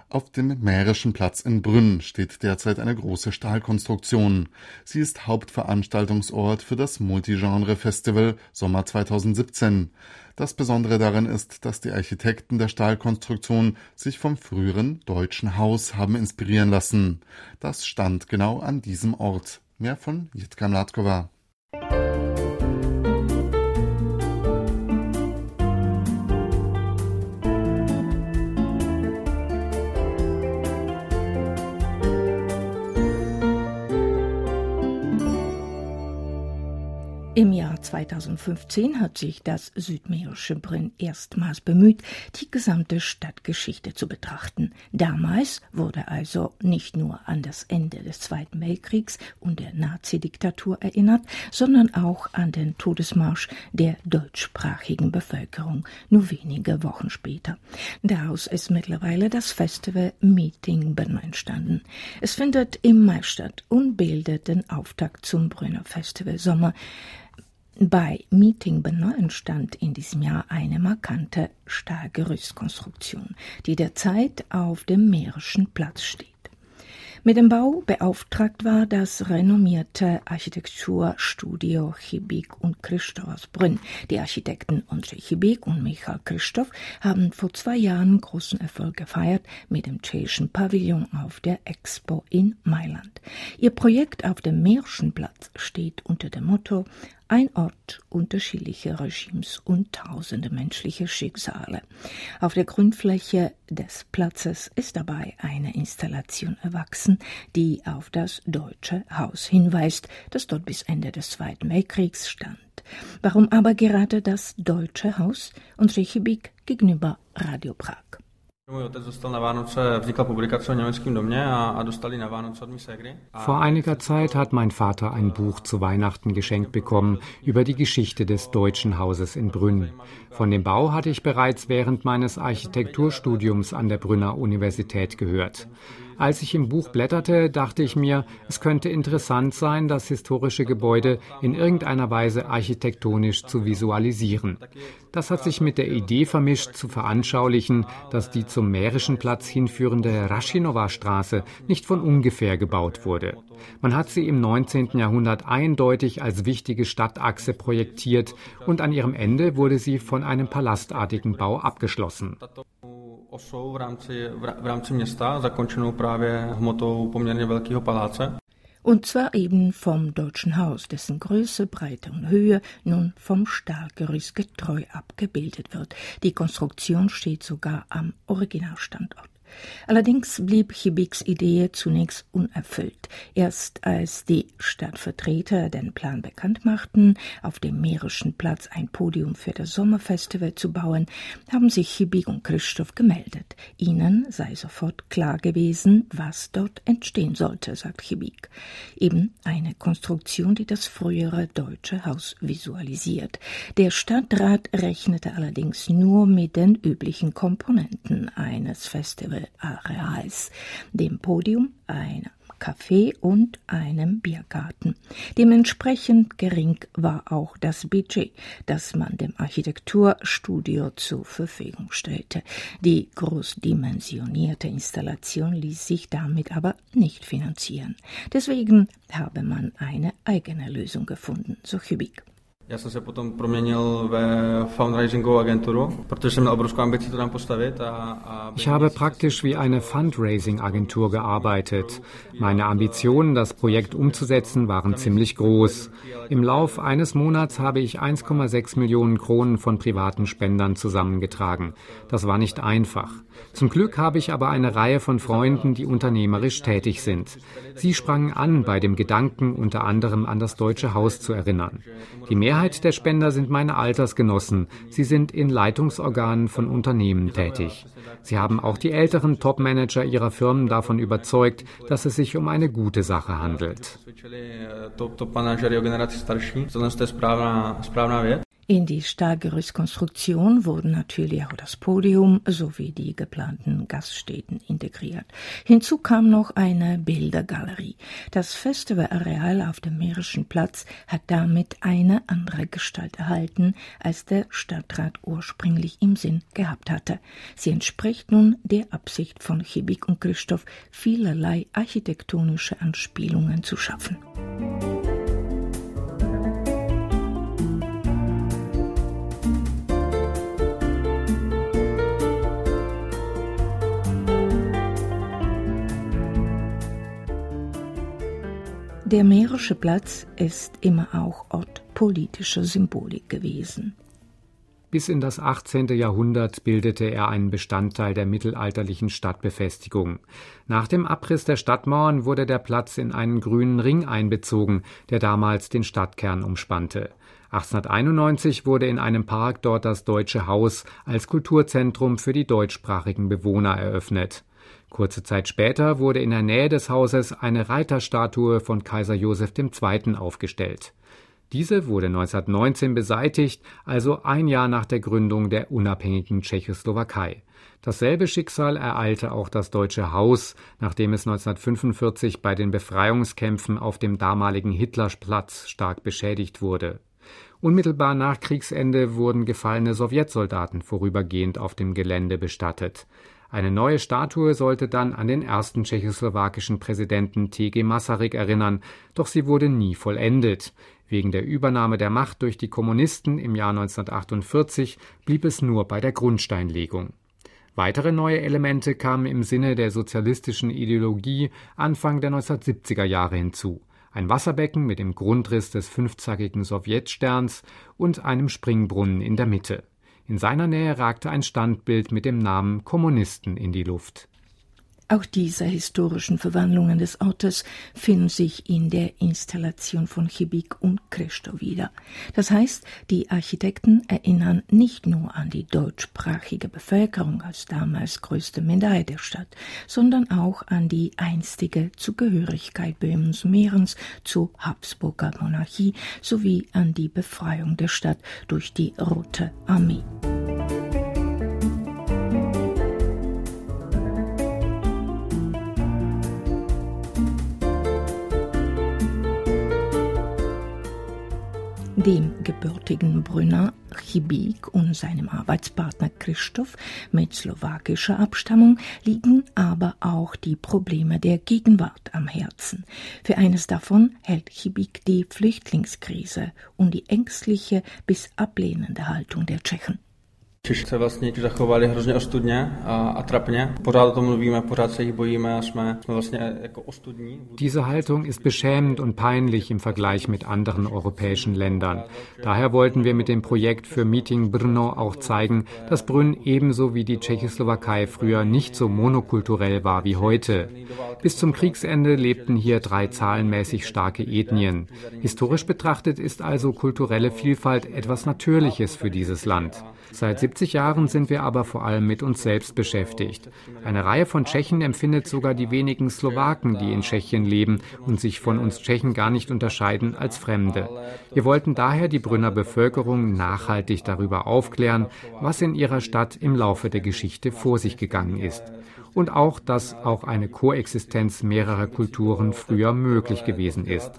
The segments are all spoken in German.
Auf dem Mährischen Platz in Brünn steht derzeit eine große Stahlkonstruktion. Sie ist Hauptveranstaltungsort für das Multigenre-Festival Sommer 2017. Das Besondere darin ist, dass die Architekten der Stahlkonstruktion sich vom früheren Deutschen Haus haben inspirieren lassen. Das stand genau an diesem Ort. Mehr von Jitka Mladkova. Im Jahr 2015 hat sich das südmährische Brünn erstmals bemüht, die gesamte Stadtgeschichte zu betrachten. Damals wurde also nicht nur an das Ende des Zweiten Weltkriegs und der Nazidiktatur erinnert, sondern auch an den Todesmarsch der deutschsprachigen Bevölkerung nur wenige Wochen später. Daraus ist mittlerweile das Festival Meeting Brno entstanden. Es findet im Mai statt und bildet den Auftakt zum Brünner Festival Sommer. Bei Meeting Brno entstand in diesem Jahr eine markante Stahlgerüstkonstruktion, die derzeit auf dem Mährischen Platz steht. Mit dem Bau beauftragt war das renommierte Architekturstudio Chibik und Christoph aus Brünn. Die Architekten Andrzej Chibik und Michal Christoph haben vor 2 Jahren großen Erfolg gefeiert mit dem tschechischen Pavillon auf der Expo in Mailand. Ihr Projekt auf dem Mährischen Platz steht unter dem Motto Ein Ort unterschiedlicher Regimes und tausende menschliche Schicksale. Auf der Grundfläche des Platzes ist dabei eine Installation erwachsen, die auf das Deutsche Haus hinweist, das dort bis Ende des Zweiten Weltkriegs stand. Warum aber gerade das Deutsche Haus? Andrzej Chibik gegenüber Radio Prag. Vor einiger Zeit hat mein Vater ein Buch zu Weihnachten geschenkt bekommen über die Geschichte des Deutschen Hauses in Brünn. Von dem Bau hatte ich bereits während meines Architekturstudiums an der Brünner Universität gehört. Als ich im Buch blätterte, dachte ich mir, es könnte interessant sein, das historische Gebäude in irgendeiner Weise architektonisch zu visualisieren. Das hat sich mit der Idee vermischt, zu veranschaulichen, dass die zum Mährischen Platz hinführende Rašinova Straße nicht von ungefähr gebaut wurde. Man hat sie im 19. Jahrhundert eindeutig als wichtige Stadtachse projektiert und an ihrem Ende wurde sie von einem palastartigen Bau abgeschlossen. Osou v rámci města, zakončenou právě hmotou poměrně velkého paláce. Und zwar eben vom Deutschen Haus, dessen Größe, Breite und Höhe nun vom Stahlgerüst getreu abgebildet wird. Die Konstruktion steht sogar am Originalstandort. Allerdings blieb Chibiks Idee zunächst unerfüllt. Erst als die Stadtvertreter den Plan bekannt machten, auf dem Mährischen Platz ein Podium für das Sommerfestival zu bauen, haben sich Chibik und Christoph gemeldet. Ihnen sei sofort klar gewesen, was dort entstehen sollte, sagt Chibik. Eben eine Konstruktion, die das frühere Deutsche Haus visualisiert. Der Stadtrat rechnete allerdings nur mit den üblichen Komponenten eines Festivals. Areals, dem Podium, einem Café und einem Biergarten. Dementsprechend gering war auch das Budget, das man dem Architekturstudio zur Verfügung stellte. Die großdimensionierte Installation ließ sich damit aber nicht finanzieren. Deswegen habe man eine eigene Lösung gefunden, so Chibik. Já jsem se potom proměnil ve fundraisingovou agenturu, protože jsem měl obrovskou ambici to tam postavit. Ich habe praktisch wie eine Fundraising-Agentur gearbeitet. Meine Ambitionen, das Projekt umzusetzen, waren ziemlich groß. Im Lauf eines Monats habe ich 1,6 Millionen Kronen von privaten Spendern zusammengetragen. Das war nicht einfach. Zum Glück habe ich aber eine Reihe von Freunden, die unternehmerisch tätig sind. Sie sprangen an, bei dem Gedanken unter anderem an das Deutsche Haus zu erinnern. Die Mehrheit der Spender sind meine Altersgenossen. Sie sind in Leitungsorganen von Unternehmen tätig. Sie haben auch die älteren Top-Manager ihrer Firmen davon überzeugt, dass es sich um eine gute Sache handelt. In die Stahlgerüstkonstruktion wurden natürlich auch das Podium sowie die geplanten Gaststätten integriert. Hinzu kam noch eine Bildergalerie. Das Festivalareal auf dem Mährischen Platz hat damit eine andere Gestalt erhalten, als der Stadtrat ursprünglich im Sinn gehabt hatte. Sie entspricht nun der Absicht von Chibik und Christoph, vielerlei architektonische Anspielungen zu schaffen. Der Mährische Platz ist immer auch Ort politischer Symbolik gewesen. Bis in das 18. Jahrhundert bildete er einen Bestandteil der mittelalterlichen Stadtbefestigung. Nach dem Abriss der Stadtmauern wurde der Platz in einen grünen Ring einbezogen, der damals den Stadtkern umspannte. 1891 wurde in einem Park dort das Deutsche Haus als Kulturzentrum für die deutschsprachigen Bewohner eröffnet. Kurze Zeit später wurde in der Nähe des Hauses eine Reiterstatue von Kaiser Joseph II. Aufgestellt. Diese wurde 1919 beseitigt, also ein Jahr nach der Gründung der unabhängigen Tschechoslowakei. Dasselbe Schicksal ereilte auch das Deutsche Haus, nachdem es 1945 bei den Befreiungskämpfen auf dem damaligen Hitlerplatz stark beschädigt wurde. Unmittelbar nach Kriegsende wurden gefallene Sowjetsoldaten vorübergehend auf dem Gelände bestattet. Eine neue Statue sollte dann an den ersten tschechoslowakischen Präsidenten T.G. Masaryk erinnern, doch sie wurde nie vollendet. Wegen der Übernahme der Macht durch die Kommunisten im Jahr 1948 blieb es nur bei der Grundsteinlegung. Weitere neue Elemente kamen im Sinne der sozialistischen Ideologie Anfang der 1970er Jahre hinzu. Ein Wasserbecken mit dem Grundriss des fünfzackigen Sowjetsterns und einem Springbrunnen in der Mitte. In seiner Nähe ragte ein Standbild mit dem Namen Kommunisten in die Luft. Auch diese historischen Verwandlungen des Ortes finden sich in der Installation von Chibik und Christoph wieder. Das heißt, die Architekten erinnern nicht nur an die deutschsprachige Bevölkerung als damals größte Minderheit der Stadt, sondern auch an die einstige Zugehörigkeit Böhmens und Mährens zur Habsburger Monarchie sowie an die Befreiung der Stadt durch die Rote Armee. Dem gebürtigen Brünner Chibik und seinem Arbeitspartner Christoph mit slowakischer Abstammung liegen aber auch die Probleme der Gegenwart am Herzen. Für eines davon hält Chibik die Flüchtlingskrise und die ängstliche bis ablehnende Haltung der Tschechen. Češi se vlastně zachovali hrozně ostudně a trapně. Pořád o tom mluvíme, pořád se jich bojíme a jsme vlastně jako ostudní. Diese Haltung ist beschämend und peinlich im Vergleich mit anderen europäischen Ländern. Daher wollten wir mit dem Projekt für Meeting Brno auch zeigen, dass Brünn ebenso wie die Tschechoslowakei früher nicht so monokulturell war wie heute. Bis zum Kriegsende lebten hier 3 zahlenmäßig starke Ethnien. Historisch betrachtet ist also kulturelle Vielfalt etwas Natürliches für dieses Land. Seit 70 Jahren sind wir aber vor allem mit uns selbst beschäftigt. Eine Reihe von Tschechen empfindet sogar die wenigen Slowaken, die in Tschechien leben und sich von uns Tschechen gar nicht unterscheiden, als Fremde. Wir wollten daher die Brünner Bevölkerung nachhaltig darüber aufklären, was in ihrer Stadt im Laufe der Geschichte vor sich gegangen ist. Und auch, dass auch eine Koexistenz mehrerer Kulturen früher möglich gewesen ist.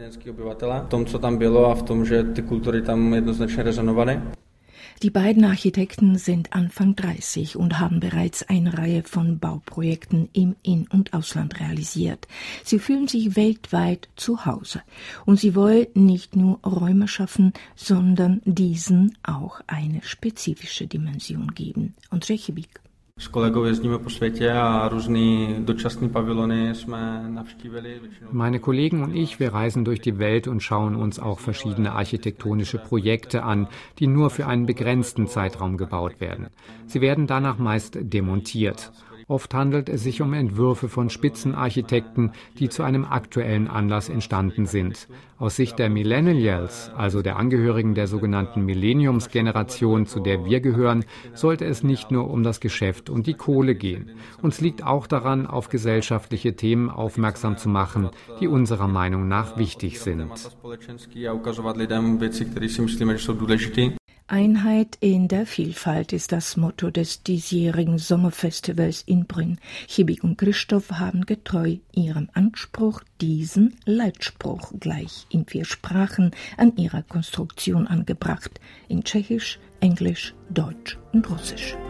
Die beiden Architekten sind Anfang 30 und haben bereits eine Reihe von Bauprojekten im In- und Ausland realisiert. Sie fühlen sich weltweit zu Hause und sie wollen nicht nur Räume schaffen, sondern diesen auch eine spezifische Dimension geben. Ondřej Chibik. S kolegou jezdíme po světě a různý dočasný pavilony jsme navštívili. Meine Kollegen und ich, wir reisen durch die Welt und schauen uns auch verschiedene architektonische Projekte an, die nur für einen begrenzten Zeitraum gebaut werden. Sie werden danach meist demontiert. Oft handelt es sich um Entwürfe von Spitzenarchitekten, die zu einem aktuellen Anlass entstanden sind. Aus Sicht der Millennials, also der Angehörigen der sogenannten Millenniumsgeneration, zu der wir gehören, sollte es nicht nur um das Geschäft und die Kohle gehen. Uns liegt auch daran, auf gesellschaftliche Themen aufmerksam zu machen, die unserer Meinung nach wichtig sind. Einheit in der Vielfalt ist das Motto des diesjährigen Sommerfestivals in Brünn. Chibik und Christoph haben getreu ihrem Anspruch diesen Leitspruch gleich in 4 Sprachen an ihrer Konstruktion angebracht: in Tschechisch, Englisch, Deutsch und Russisch.